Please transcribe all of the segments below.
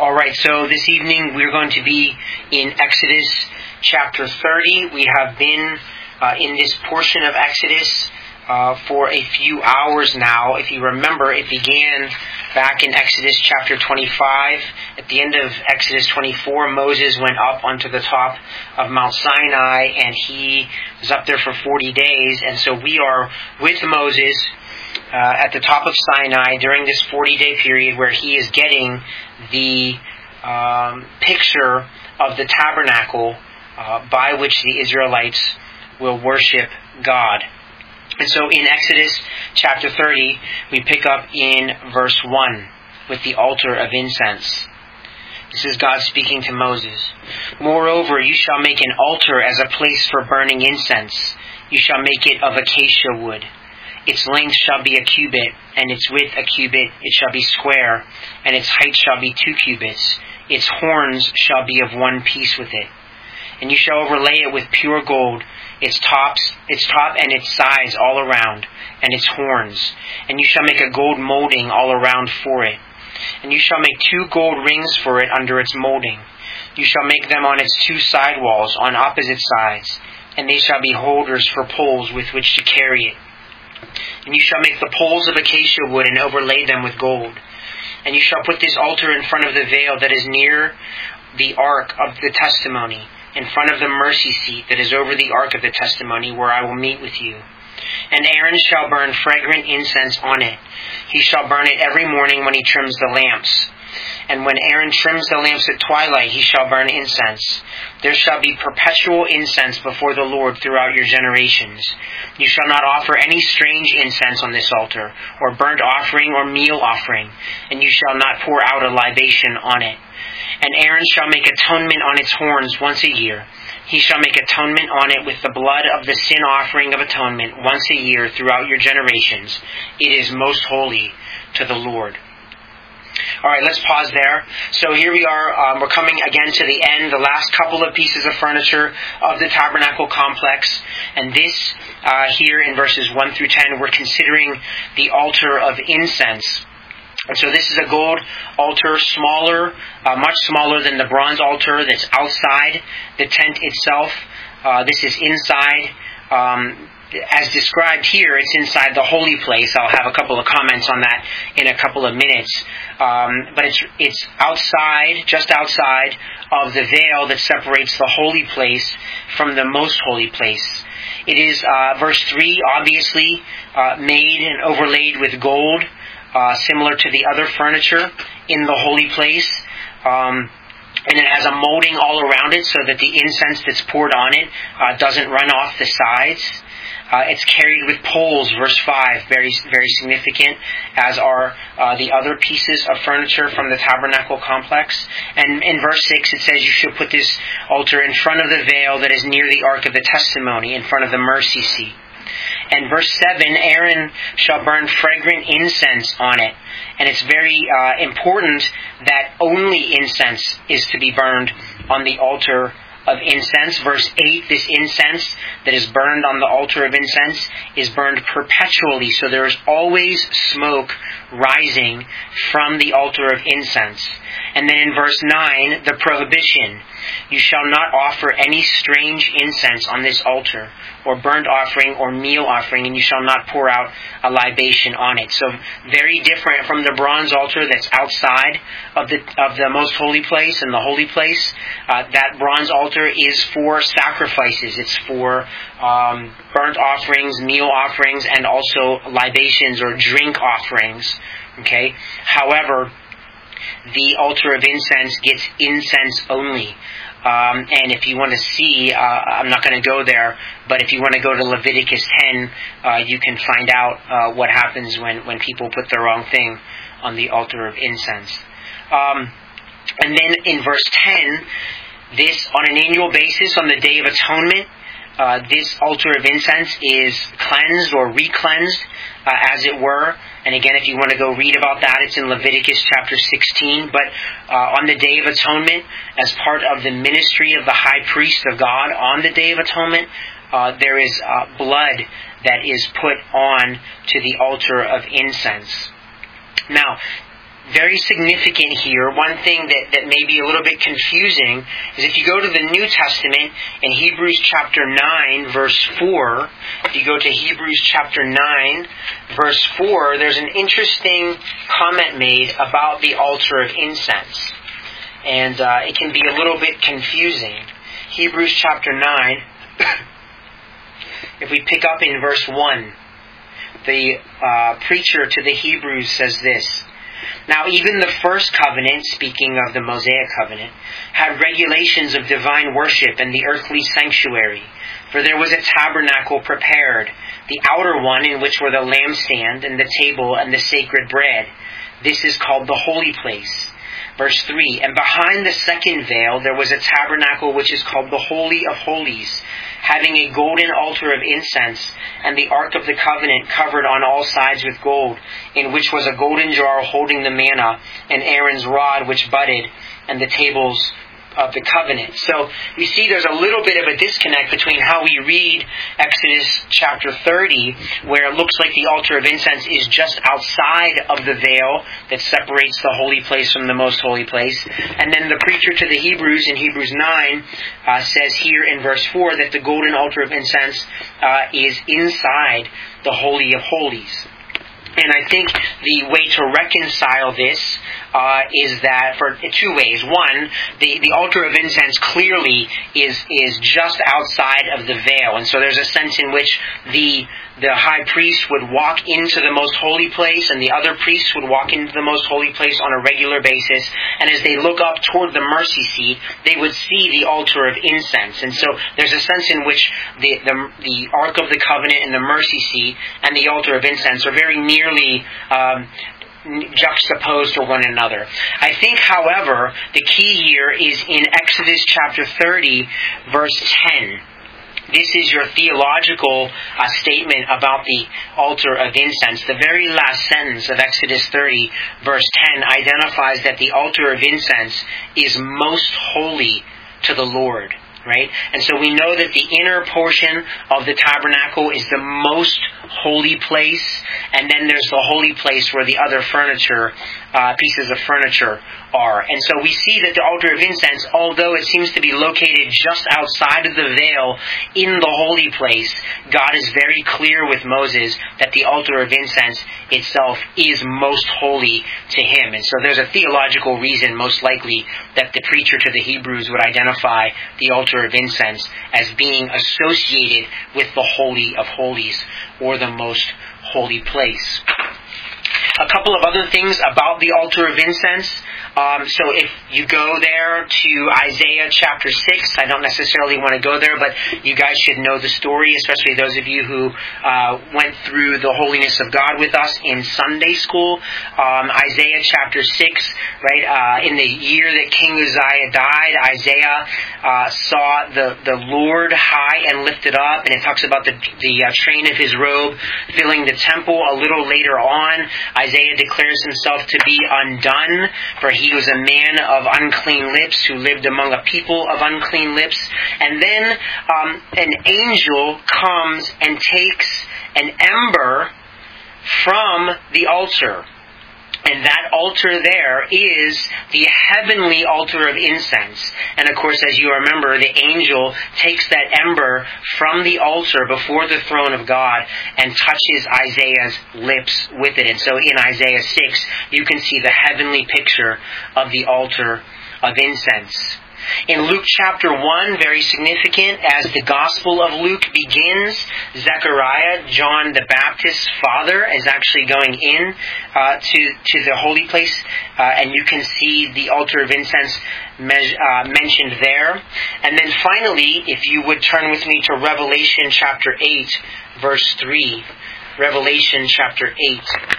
Alright, so this evening we're going to be in Exodus chapter 30. We have been in this portion of Exodus for a few hours now. If you remember, it began back in Exodus chapter 25. At the end of Exodus 24, Moses went up onto the top of Mount Sinai, and he was up there for 40 days. And so we are with Moses at the top of Sinai during this 40-day period where he is getting the picture of the tabernacle by which the Israelites will worship God. And so in Exodus chapter 30, we pick up in verse 1 with the altar of incense. This is God speaking to Moses. Moreover, you shall make an altar as a place for burning incense. You shall make it of acacia wood. Its length shall be a cubit, and its width a cubit. It shall be square, and its height shall be 2 cubits. Its horns shall be of one piece with it. And you shall overlay it with pure gold, its top and its sides all around, and its horns. And you shall make a gold molding all around for it. And you shall make 2 gold rings for it under its molding. You shall make them on its 2 side walls, on opposite sides, and they shall be holders for poles with which to carry it. And you shall make the poles of acacia wood and overlay them with gold. And you shall put this altar in front of the veil that is near the ark of the testimony, in front of the mercy seat that is over the ark of the testimony, where I will meet with you. And Aaron shall burn fragrant incense on it. He shall burn it every morning when he trims the lamps. And when Aaron trims the lamps at twilight, he shall burn incense. There shall be perpetual incense before the Lord throughout your generations. You shall not offer any strange incense on this altar, or burnt offering or meal offering, and you shall not pour out a libation on it. And Aaron shall make atonement on its horns once a year. He shall make atonement on it with the blood of the sin offering of atonement once a year throughout your generations. It is most holy to the Lord. Alright, let's pause there. So here we are, we're coming again to the end, the last couple of pieces of furniture of the tabernacle complex. And this, here in verses 1 through 10, we're considering the altar of incense. And so this is a gold altar, smaller, much smaller than the bronze altar that's outside the tent itself. This is inside. As described here, it's inside the holy place. I'll have a couple of comments on that in a couple of minutes. But it's outside, just outside of the veil that separates the holy place from the most holy place. It is, verse 3, obviously made and overlaid with gold, similar to the other furniture in the holy place. And it has a molding all around it so that the incense that's poured on it doesn't run off the sides. It's carried with poles, verse 5, very, very significant, as are the other pieces of furniture from the tabernacle complex. And in verse 6, it says you should put this altar in front of the veil that is near the ark of the testimony, in front of the mercy seat. And verse 7, Aaron shall burn fragrant incense on it. And it's very important that only incense is to be burned on the altar of incense. Verse 8, this incense that is burned on the altar of incense is burned perpetually. So there is always smoke rising from the altar of incense. And then in verse 9, the prohibition. You shall not offer any strange incense on this altar, or burnt offering or meal offering, and you shall not pour out a libation on it. So very different from the bronze altar that's outside of the most holy place and the holy place. That bronze altar is for sacrifices. It's for burnt offerings, meal offerings, and also libations or drink offerings. Okay. However, the altar of incense gets incense only. And if you want to see, I'm not going to go there, but if you want to go to Leviticus 10, you can find out what happens when people put the wrong thing on the altar of incense. And then in verse 10, this, on an annual basis, on the Day of Atonement, this altar of incense is cleansed or re-cleansed, as it were. And again, if you want to go read about that, it's in Leviticus chapter 16. But on the Day of Atonement, as part of the ministry of the high priest of God on the Day of Atonement, there is blood that is put on to the altar of incense. Now, very significant here, one thing that may be a little bit confusing, is if you go to the New Testament in Hebrews chapter 9, verse 4, if you go to Hebrews chapter 9, verse 4, there's an interesting comment made about the altar of incense. And it can be a little bit confusing. Hebrews chapter 9, if we pick up in verse 1, the preacher to the Hebrews says this: "Now even the first covenant," speaking of the Mosaic covenant, "had regulations of divine worship and the earthly sanctuary. For there was a tabernacle prepared, the outer one in which were the lampstand and the table and the sacred bread. This is called the holy place." Verse 3, "And behind the second veil there was a tabernacle which is called the Holy of Holies, having a golden altar of incense, and the ark of the covenant covered on all sides with gold, in which was a golden jar holding the manna, and Aaron's rod which budded, and the tables of the covenant." So we see there's a little bit of a disconnect between how we read Exodus chapter 30, where it looks like the altar of incense is just outside of the veil that separates the holy place from the most holy place. And then the preacher to the Hebrews in Hebrews 9 says here in verse 4 that the golden altar of incense is inside the Holy of Holies. And I think the way to reconcile this is that for two ways. One, the altar of incense clearly is just outside of the veil. And so there's a sense in which the high priest would walk into the most holy place, and the other priests would walk into the most holy place on a regular basis. And as they look up toward the mercy seat, they would see the altar of incense. And so there's a sense in which the Ark of the Covenant and the mercy seat and the altar of incense are very nearly juxtaposed to one another. I think, however, the key here is in Exodus chapter 30, verse 10. This is your theological statement about the altar of incense. The very last sentence of Exodus 30, verse 10, identifies that the altar of incense is most holy to the Lord. Right? And so we know that the inner portion of the tabernacle is the most holy place, and then there's the holy place where the other pieces of furniture are. And so we see that the altar of incense, although it seems to be located just outside of the veil in the holy place, God is very clear with Moses that the altar of incense itself is most holy to him. And so there's a theological reason, most likely, that the preacher to the Hebrews would identify the altar of incense as being associated with the Holy of Holies, or the most holy place. A couple of other things about the altar of incense. So if you go there to Isaiah chapter 6, I don't necessarily want to go there, but you guys should know the story, especially those of you who went through the holiness of God with us in Sunday school. Isaiah chapter 6, right, in the year that King Uzziah died, Isaiah saw the Lord high and lifted up, and it talks about the train of his robe filling the temple. A little later on, Isaiah declares himself to be undone, for he was a man of unclean lips who lived among a people of unclean lips. And then an angel comes and takes an ember from the altar. And that altar there is the heavenly altar of incense. And of course, as you remember, the angel takes that ember from the altar before the throne of God and touches Isaiah's lips with it. And so in Isaiah 6, you can see the heavenly picture of the altar of incense. In Luke chapter 1, very significant, as the Gospel of Luke begins, Zechariah, John the Baptist's father, is actually going in to the holy place, and you can see the altar of incense mentioned there. And then finally, if you would turn with me to Revelation chapter 8, verse 3. Revelation chapter 8.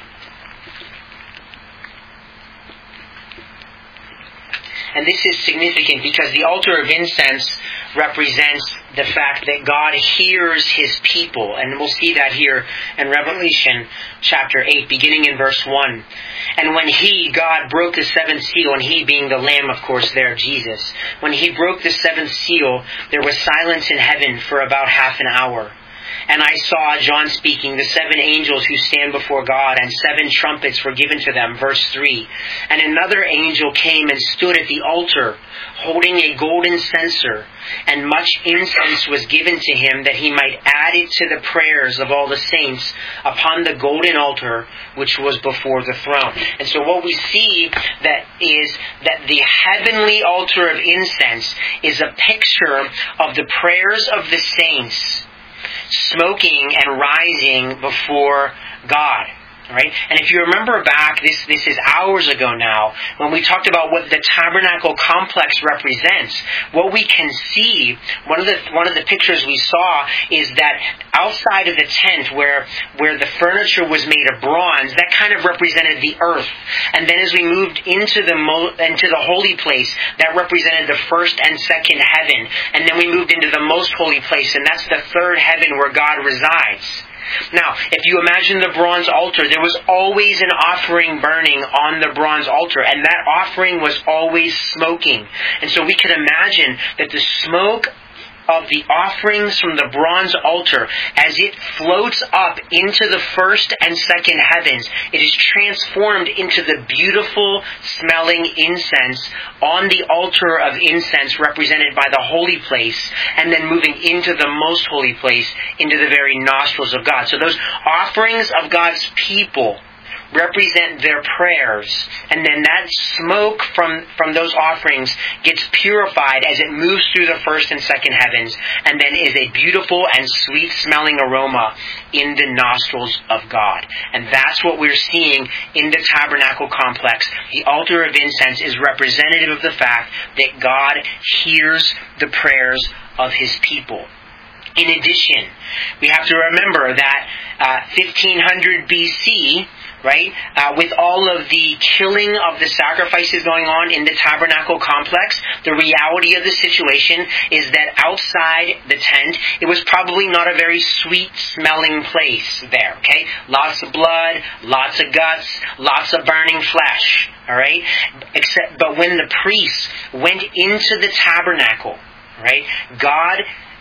And this is significant because the altar of incense represents the fact that God hears His people. And we'll see that here in Revelation chapter 8, beginning in verse 1. And when God broke the seventh seal, and He being the Lamb, of course, there, Jesus. When He broke the seventh seal, there was silence in heaven for about half an hour. And I saw, John speaking, the 7 angels who stand before God, and 7 trumpets were given to them. Verse 3. And another angel came and stood at the altar, holding a golden censer, and much incense was given to him, that he might add it to the prayers of all the saints upon the golden altar which was before the throne. And so what we see is that the heavenly altar of incense is a picture of the prayers of the saints smoking and rising before God. Right? And if you remember back, this is hours ago now, when we talked about what the tabernacle complex represents, what we can see, one of the pictures we saw is that outside of the tent where the furniture was made of bronze, that kind of represented the earth. And then as we moved into the holy place, that represented the first and second heaven. And then we moved into the most holy place, and that's the third heaven where God resides. Now, if you imagine the bronze altar, there was always an offering burning on the bronze altar, and that offering was always smoking. And so we can imagine that the smoke of the offerings from the bronze altar, as it floats up into the first and second heavens, it is transformed into the beautiful smelling incense on the altar of incense represented by the holy place, and then moving into the most holy place, into the very nostrils of God. So those offerings of God's people represent their prayers, and then that smoke from those offerings gets purified as it moves through the first and second heavens, and then is a beautiful and sweet smelling aroma in the nostrils of God. And that's what we're seeing in the tabernacle complex. The altar of incense is representative of the fact that God hears the prayers of His people. In addition, we have to remember that 1500 BC, right, with all of the killing of the sacrifices going on in the tabernacle complex, the reality of the situation is that outside the tent, it was probably not a very sweet-smelling place there, okay? Lots of blood, lots of guts, lots of burning flesh, all right? But when the priests went into the tabernacle, right, God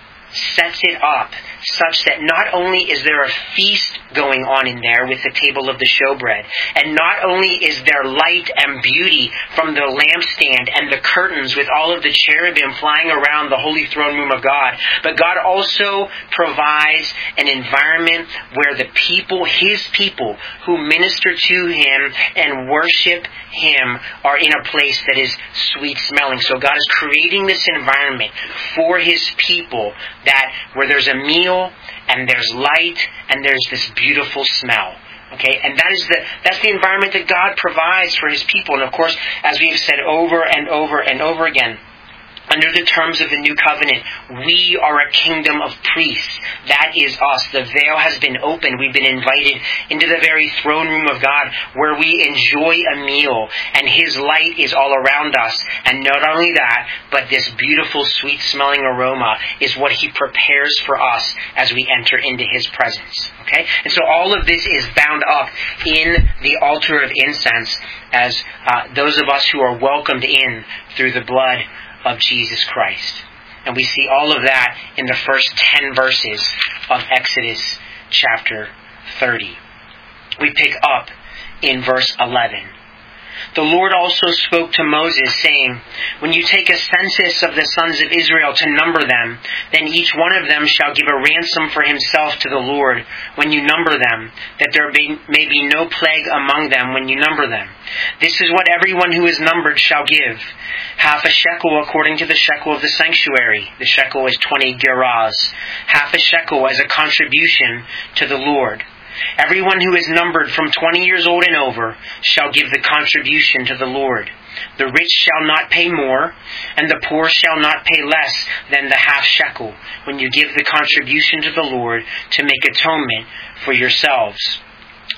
sets it up such that not only is there a feast going on in there with the table of the showbread, and not only is there light and beauty from the lampstand and the curtains with all of the cherubim flying around the holy throne room of God, but God also provides an environment where the people, His people, who minister to Him and worship Him are in a place that is sweet smelling. So God is creating this environment for His people that where there's a meal and there's light and there's this beautiful smell. Okay, and that's the environment that God provides for His people. And of course, as we have said over and over and over again, under the terms of the new covenant, we are a kingdom of priests. That is us. The veil has been opened. We've been invited into the very throne room of God, where we enjoy a meal, and His light is all around us. And not only that, but this beautiful, sweet-smelling aroma is what He prepares for us as we enter into His presence. Okay? And so all of this is bound up in the altar of incense as those of us who are welcomed in through the blood of Jesus Christ. And we see all of that in the first 10 verses of Exodus chapter 30. We pick up in verse 11. The Lord also spoke to Moses, saying, when you take a census of the sons of Israel to number them, then each one of them shall give a ransom for himself to the Lord when you number them, that there may be no plague among them when you number them. This is what everyone who is numbered shall give. Half a shekel according to the shekel of the sanctuary. The shekel is 20 gerahs. Half a shekel as a contribution to the Lord. Everyone who is numbered from 20 years old and over shall give the contribution to the Lord. The rich shall not pay more, and the poor shall not pay less than the half shekel when you give the contribution to the Lord to make atonement for yourselves.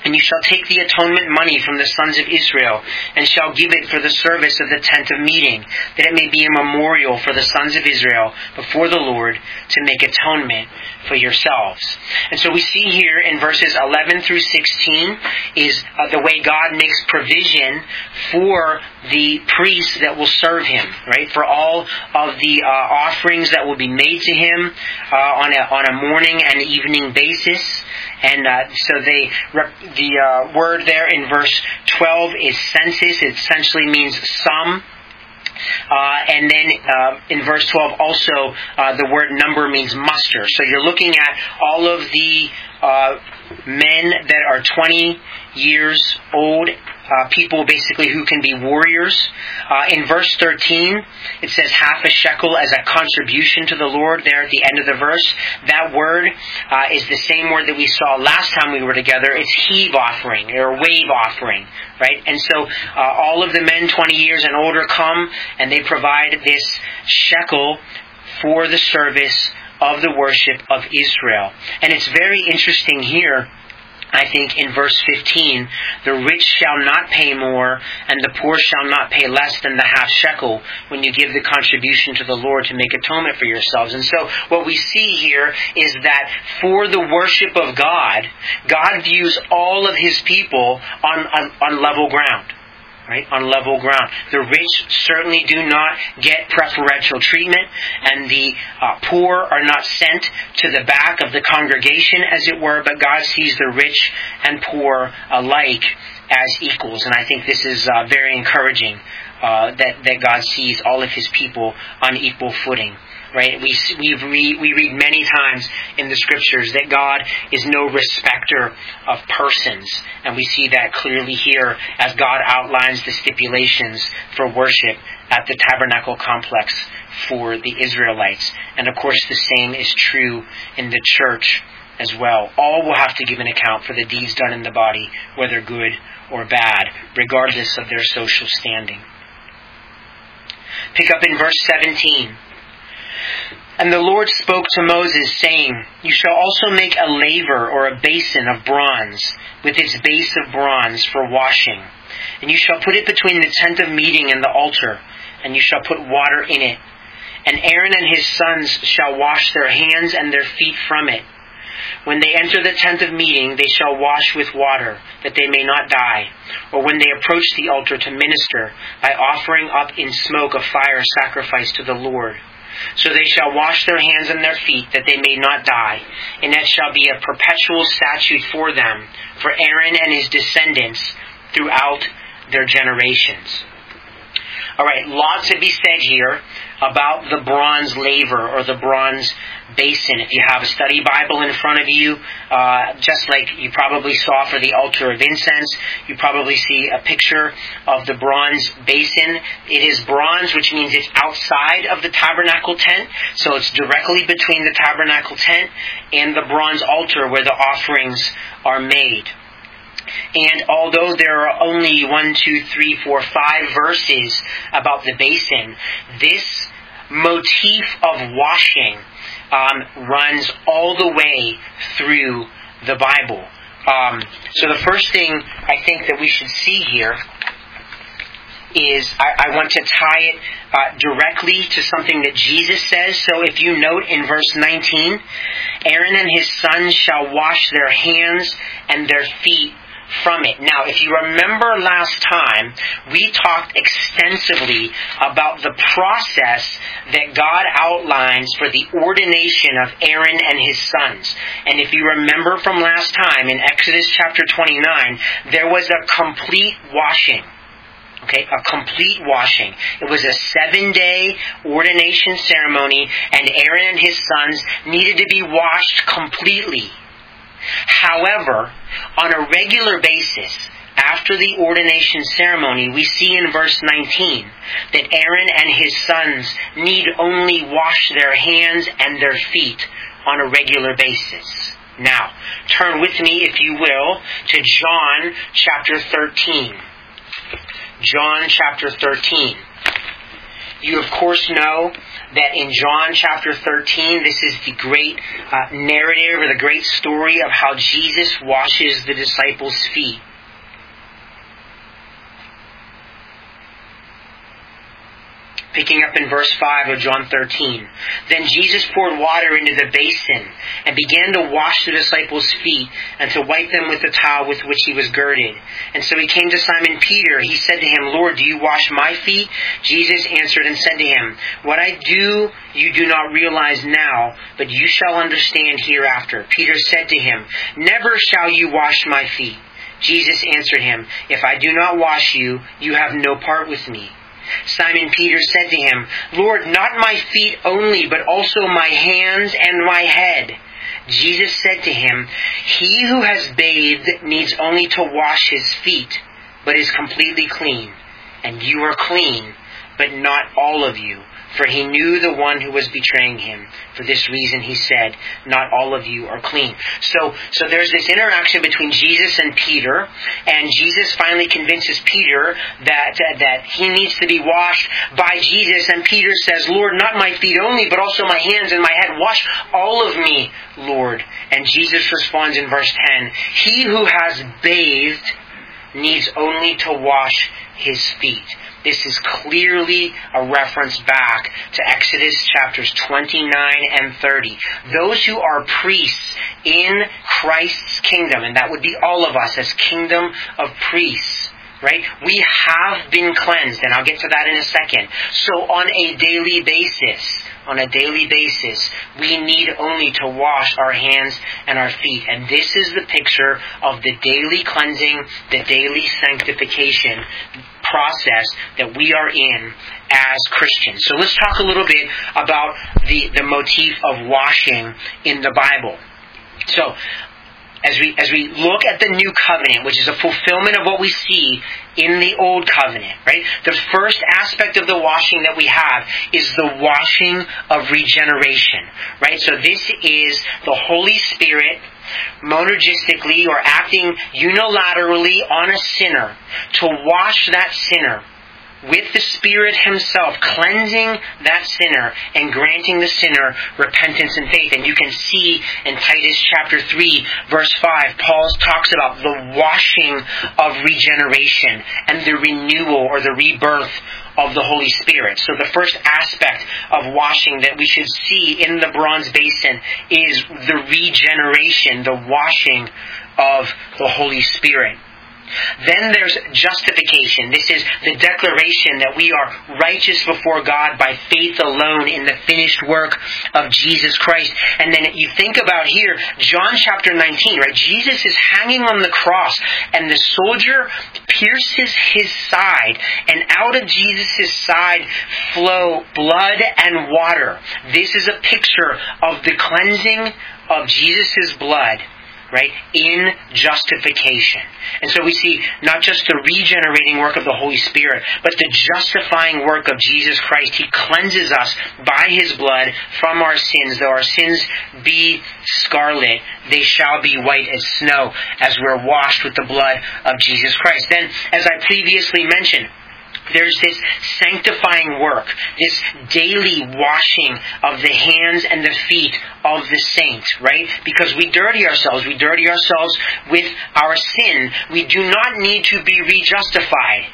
And you shall take the atonement money from the sons of Israel, and shall give it for the service of the tent of meeting, that it may be a memorial for the sons of Israel before the Lord, to make atonement for yourselves. And so we see here in verses 11 through 16 is the way God makes provision for the priests that will serve Him, right? For all of the offerings that will be made to Him on a morning and evening basis. And so the word there in verse 12 is census. It essentially means sum. And then in verse 12 also the word number means muster. So you're looking at all of the men that are 20 years old, people basically who can be warriors. In verse 13, it says half a shekel as a contribution to the Lord there at the end of the verse. That word is the same word that we saw last time we were together. It's heave offering or wave offering, right? And so all of the men 20 years and older come and they provide this shekel for the service of the worship of Israel. And it's very interesting here, I think, in verse 15, the rich shall not pay more, and the poor shall not pay less than the half shekel when you give the contribution to the Lord to make atonement for yourselves. And so what we see here is that for the worship of God, God views all of His people on level ground. Right, on level ground. The rich certainly do not get preferential treatment, and the poor are not sent to the back of the congregation, as it were, but God sees the rich and poor alike as equals. And I think this is very encouraging, that God sees all of His people on equal footing. Right? We read many times in the Scriptures that God is no respecter of persons. And we see that clearly here as God outlines the stipulations for worship at the tabernacle complex for the Israelites. And of course the same is true in the church as well. All will have to give an account for the deeds done in the body, whether good or bad, regardless of their social standing. Pick up in verse 17. And the Lord spoke to Moses, saying, You shall also make a laver or a basin of bronze, with its base of bronze for washing. And you shall put it between the tent of meeting and the altar, and you shall put water in it. And Aaron and his sons shall wash their hands and their feet from it. When they enter the tent of meeting, they shall wash with water, that they may not die. Or when they approach the altar to minister, by offering up in smoke a fire sacrifice to the Lord. So they shall wash their hands and their feet, that they may not die. And that shall be a perpetual statute for them, for Aaron and his descendants throughout their generations. Alright, lots to be said here about the bronze laver or the bronze basin. If you have a study Bible in front of you, just like you probably saw for the altar of incense, you probably see a picture of the bronze basin. It is bronze, which means it's outside of the tabernacle tent, so it's directly between the tabernacle tent and the bronze altar where the offerings are made. And although there are only 5 verses about the basin, this motif of washing runs all the way through the Bible. So the first thing I think that we should see here is I want to tie it directly to something that Jesus says. So if you note in verse 19, Aaron and his sons shall wash their hands and their feet from it. Now, if you remember last time, we talked extensively about the process that God outlines for the ordination of Aaron and his sons. And if you remember from last time, in Exodus chapter 29, there was a complete washing. Okay, a complete washing. It was a 7-day ordination ceremony, and Aaron and his sons needed to be washed completely. However, on a regular basis, after the ordination ceremony, we see in verse 19 that Aaron and his sons need only wash their hands and their feet on a regular basis. Now, turn with me, if you will, to John chapter 13. John chapter 13. You, of course, know that in John chapter 13, this is the great narrative or the great story of how Jesus washes the disciples' feet. Picking up in verse 5 of John 13. Then Jesus poured water into the basin and began to wash the disciples' feet and to wipe them with the towel with which he was girded. And so he came to Simon Peter. He said to him, Lord, do you wash my feet? Jesus answered and said to him, what I do you do not realize now, but you shall understand hereafter. Peter said to him, never shall you wash my feet. Jesus answered him, if I do not wash you, you have no part with me. Simon Peter said to him, Lord, not my feet only, but also my hands and my head. Jesus said to him, he who has bathed needs only to wash his feet, but is completely clean. And you are clean, but not all of you. For he knew the one who was betraying him. For this reason he said, not all of you are clean. So there's this interaction between Jesus and Peter, and Jesus finally convinces Peter that he needs to be washed by Jesus, and Peter says, Lord, not my feet only, but also my hands and my head. Wash all of me, Lord. And Jesus responds in verse 10, he who has bathed needs only to wash his feet. This is clearly a reference back to Exodus chapters 29 and 30. Those who are priests in Christ's kingdom, and that would be all of us as kingdom of priests, right? We have been cleansed, and I'll get to that in a second. So on a daily basis, we need only to wash our hands and our feet. And this is the picture of the daily cleansing, the daily sanctification process that we are in as Christians. So let's talk a little bit about the motif of washing in the Bible. So, as we look at the New Covenant, which is a fulfillment of what we see in the Old Covenant, right? The first aspect of the washing that we have is the washing of regeneration, right? So this is the Holy Spirit monergistically or acting unilaterally on a sinner to wash that sinner with the Spirit Himself, cleansing that sinner and granting the sinner repentance and faith. And you can see in Titus chapter 3, verse 5, Paul talks about the washing of regeneration and the renewal or the rebirth of the Holy Spirit. So the first aspect of washing that we should see in the bronze basin is the regeneration, the washing of the Holy Spirit. Then there's justification. This is the declaration that we are righteous before God by faith alone in the finished work of Jesus Christ. And then you think about here, John chapter 19, right? Jesus is hanging on the cross and the soldier pierces his side, and out of Jesus' side flow blood and water. This is a picture of the cleansing of Jesus' blood, right, in justification. And so we see not just the regenerating work of the Holy Spirit, but the justifying work of Jesus Christ. He cleanses us by His blood from our sins. Though our sins be scarlet, they shall be white as snow, as we're washed with the blood of Jesus Christ. Then, as I previously mentioned, there's this sanctifying work, this daily washing of the hands and the feet of the saints, right? Because we dirty ourselves. We dirty ourselves with our sin. We do not need to be rejustified.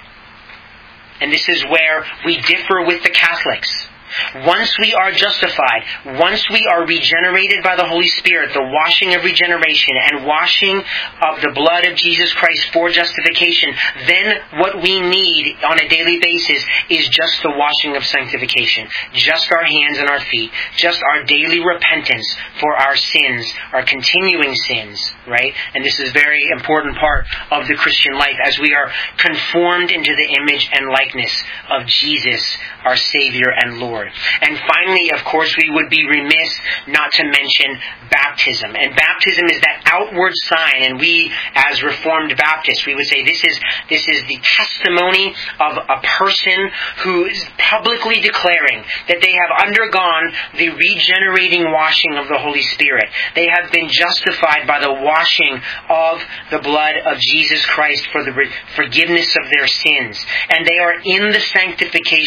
And this is where we differ with the Catholics. Once we are justified, once we are regenerated by the Holy Spirit, the washing of regeneration and washing of the blood of Jesus Christ for justification, then what we need on a daily basis is just the washing of sanctification. Just our hands and our feet. Just our daily repentance for our sins, our continuing sins, right? And this is a very important part of the Christian life as we are conformed into the image and likeness of Jesus, our Savior and Lord. And finally, of course, we would be remiss not to mention baptism. And baptism is that outward sign. And we, as Reformed Baptists, we would say this is the testimony of a person who is publicly declaring that they have undergone the regenerating washing of the Holy Spirit. They have been justified by the washing of the blood of Jesus Christ for the forgiveness of their sins. And they are in the sanctification process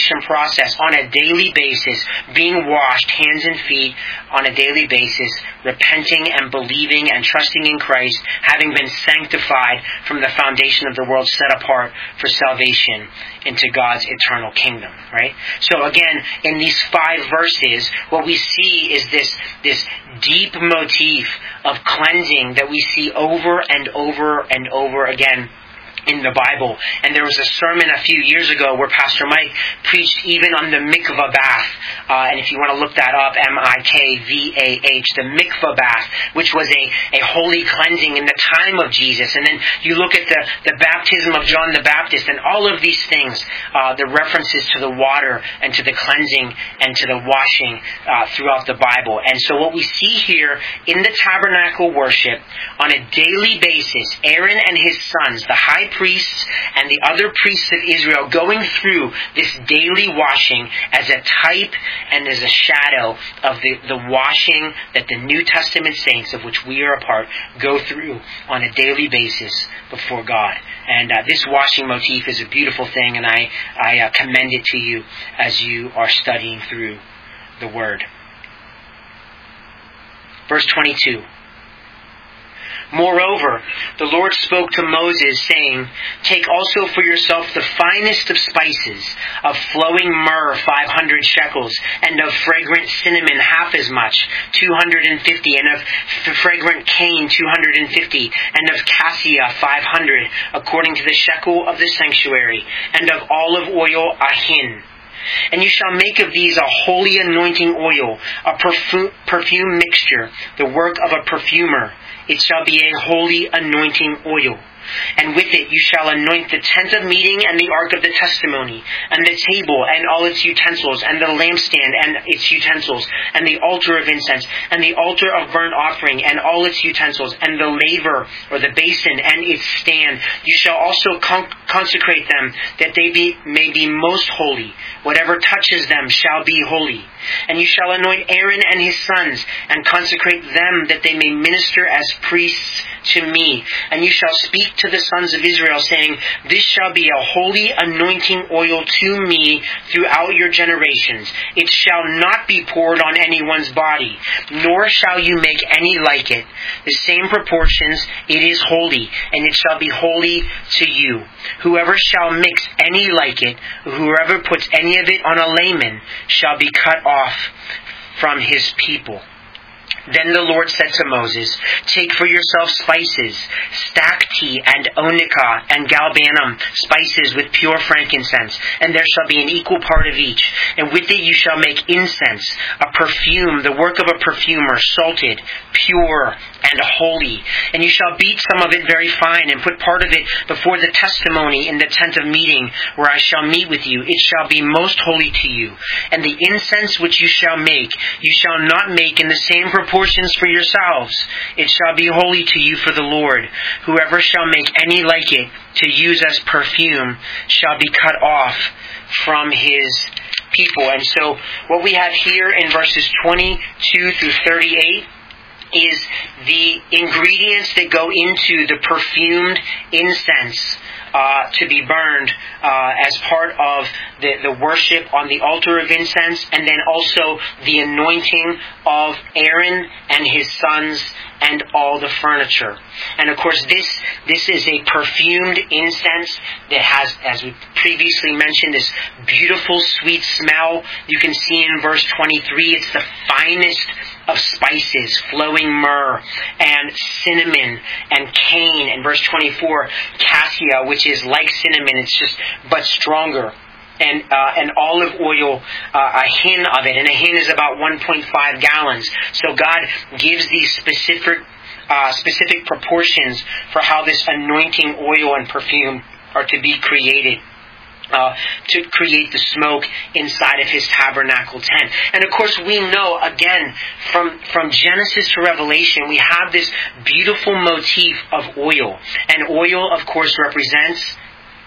process on a daily basis, being washed hands and feet on a daily basis, repenting and believing and trusting in Christ, having been sanctified from the foundation of the world, set apart for salvation into God's eternal kingdom, right? So again, in these 5 verses, what we see is this deep motif of cleansing that we see over and over and over again in the Bible. And there was a sermon a few years ago where Pastor Mike preached even on the mikvah bath. And if you want to look that up, M-I-K-V-A-H, the mikvah bath, which was a holy cleansing in the time of Jesus. And then you look at the baptism of John the Baptist and all of these things, the references to the water and to the cleansing and to the washing throughout the Bible. And so what we see here in the tabernacle worship, on a daily basis, Aaron and his sons, the high priests and the other priests of Israel, going through this daily washing as a type and as a shadow of the washing that the New Testament saints, of which we are a part, go through on a daily basis before God. And this washing motif is a beautiful thing, and I commend it to you as you are studying through the Word. Verse 22. Moreover, the Lord spoke to Moses, saying, Take also for yourself the finest of spices, of flowing myrrh 500 shekels, and of fragrant cinnamon half as much, 250, and of fragrant cane 250, and of cassia 500, according to the shekel of the sanctuary, and of olive oil a hin. And you shall make of these a holy anointing oil, a perfume mixture, the work of a perfumer. It shall be a holy anointing oil. And with it you shall anoint the tent of meeting and the ark of the testimony, and the table and all its utensils, and the lampstand and its utensils, and the altar of incense, and the altar of burnt offering and all its utensils, and the laver or the basin and its stand. You shall also consecrate them, that they may be most holy. Whatever touches them shall be holy. And you shall anoint Aaron and his sons, and consecrate them, that they may minister as priests to me. And you shall speak to the sons of Israel, saying, This shall be a holy anointing oil to me throughout your generations. It shall not be poured on anyone's body, nor shall you make any like it. The same proportions, it is holy, and it shall be holy to you. Whoever shall mix any like it, whoever puts any of it on a layman, shall be cut off from his people. Then the Lord said to Moses, Take for yourself spices, stacte and onycha and galbanum, spices with pure frankincense, and there shall be an equal part of each. And with it you shall make incense, a perfume, the work of a perfumer, salted, pure, and holy. And you shall beat some of it very fine, and put part of it before the testimony in the tent of meeting, where I shall meet with you. It shall be most holy to you. And the incense which you shall make, you shall not make in the same proportions for yourselves. It shall be holy to you for the Lord. Whoever shall make any like it to use as perfume shall be cut off from his people. And so what we have here in verses 22 through 38 is the ingredients that go into the perfumed incense to be burned as part of the worship on the altar of incense, and then also the anointing of Aaron and his sons and all the furniture. And of course this is a perfumed incense that has, as we previously mentioned, this beautiful sweet smell. You can see in verse 23, it's the finest of spices, flowing myrrh and cinnamon and cane. In verse 24, cassia, which is like cinnamon, it's just but stronger. And olive oil, a hin of it. And a hin is about 1.5 gallons. So God gives these specific proportions for how this anointing oil and perfume are to be created. To create the smoke inside of his tabernacle tent. And of course we know, again, from Genesis to Revelation, we have this beautiful motif of oil. And oil, of course, represents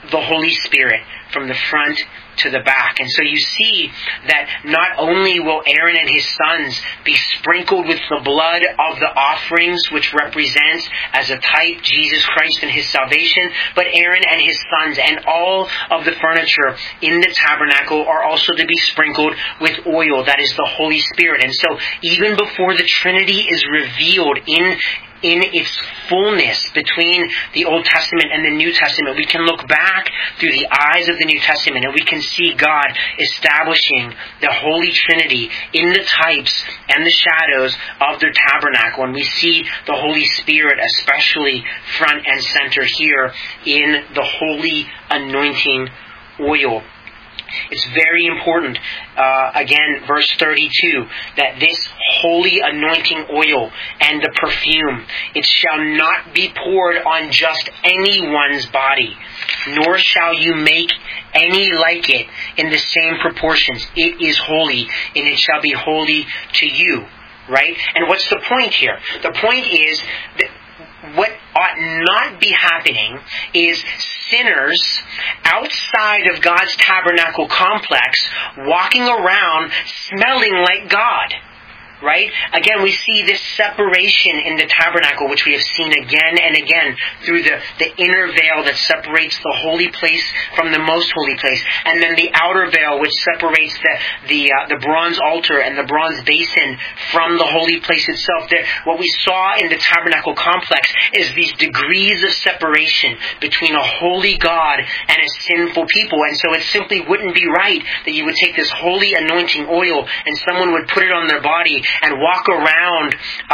the Holy Spirit from the front to the back. And so you see that not only will Aaron and his sons be sprinkled with the blood of the offerings, which represents as a type Jesus Christ and his salvation, but Aaron and his sons and all of the furniture in the tabernacle are also to be sprinkled with oil, that is the Holy Spirit. And so even before the Trinity is revealed in its fullness between the Old Testament and the New Testament, we can look back through the eyes of the New Testament and we can see God establishing the Holy Trinity in the types and the shadows of the tabernacle. And we see the Holy Spirit especially front and center here in the holy anointing oil. It's very important, again, verse 32, that this holy anointing oil and the perfume, it shall not be poured on just anyone's body, nor shall you make any like it in the same proportions. It is holy, and it shall be holy to you. Right? And what's the point here? The point is that what ought not be happening is sinners outside of God's tabernacle complex walking around smelling like God. Right? Again, we see this separation in the tabernacle, which we have seen again and again through the inner veil that separates the holy place from the most holy place, and then the outer veil which separates the bronze altar and the bronze basin from the holy place itself. What we saw in the tabernacle complex is these degrees of separation between a holy God and a sinful people, and so it simply wouldn't be right that you would take this holy anointing oil and someone would put it on their body and walk around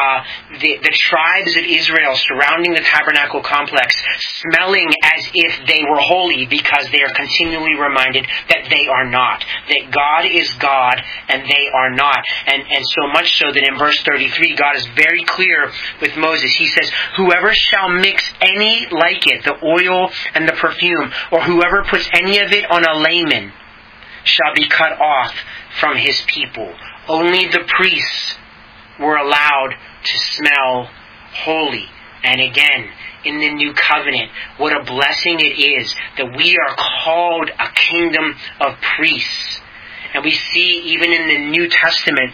the tribes of Israel surrounding the tabernacle complex smelling as if they were holy, because they are continually reminded that they are not. That God is God and they are not. And so much so that in verse 33, God is very clear with Moses. He says, whoever shall mix any like it, the oil and the perfume, or whoever puts any of it on a layman, shall be cut off from his people. Only the priests were allowed to smell holy. And again, in the new covenant, what a blessing it is that we are called a kingdom of priests. And we see even in the New Testament,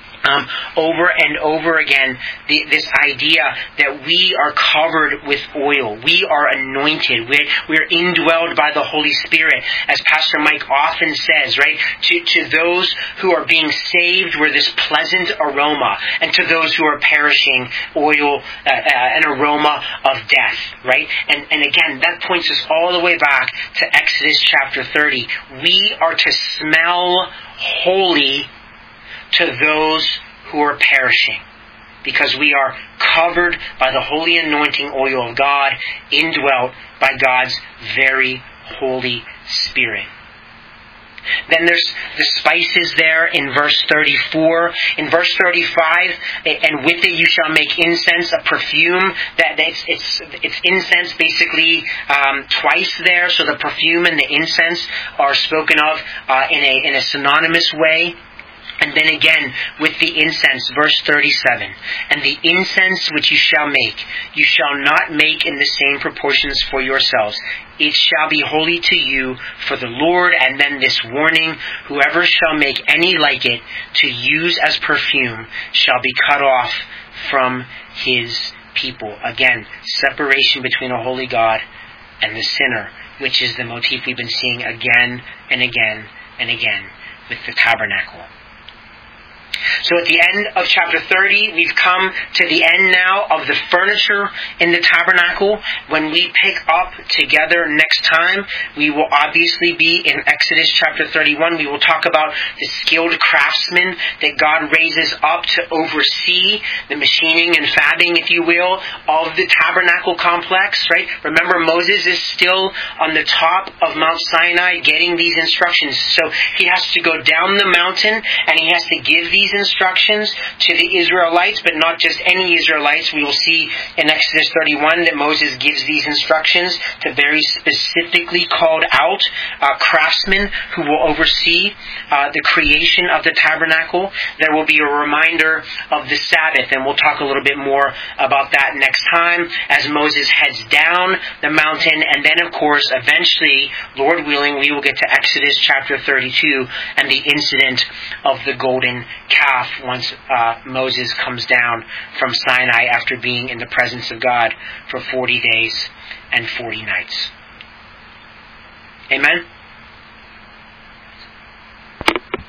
over and over again, this idea that we are covered with oil. We are anointed. We're indwelled by the Holy Spirit. As Pastor Mike often says, right? To those who are being saved, we're this pleasant aroma. And to those who are perishing, oil, an aroma of death, right? And again, that points us all the way back to Exodus chapter 30. We are to smell holy to those who are perishing, because we are covered by the holy anointing oil of God, indwelt by God's very Holy Spirit. Then there's the spices there in verse 34. In verse 35, and with it you shall make incense, a perfume. It's incense basically twice there. So the perfume and the incense are spoken of in a synonymous way. And then again, with the incense, verse 37, and the incense which you shall make, you shall not make in the same proportions for yourselves. It shall be holy to you for the Lord. And then this warning, whoever shall make any like it to use as perfume shall be cut off from his people. Again, separation between a holy God and the sinner, which is the motif we've been seeing again and again and again with the tabernacle. So at the end of chapter 30, we've come to the end now of the furniture in the tabernacle. When we pick up together next time, we will obviously be in Exodus chapter 31. We will talk about the skilled craftsmen that God raises up to oversee the machining and fabbing, if you will, of the tabernacle complex, right? Remember, Moses is still on the top of Mount Sinai getting these instructions. So he has to go down the mountain and he has to give these instructions instructions to the Israelites, but not just any Israelites. We will see in Exodus 31 that Moses gives these instructions to very specifically called out craftsmen who will oversee the creation of the tabernacle. There will be a reminder of the Sabbath, and we'll talk a little bit more about that next time as Moses heads down the mountain. And then, of course, eventually, Lord willing, we will get to Exodus chapter 32 and the incident of the golden calf once Moses comes down from Sinai after being in the presence of God for 40 days and 40 nights. Amen?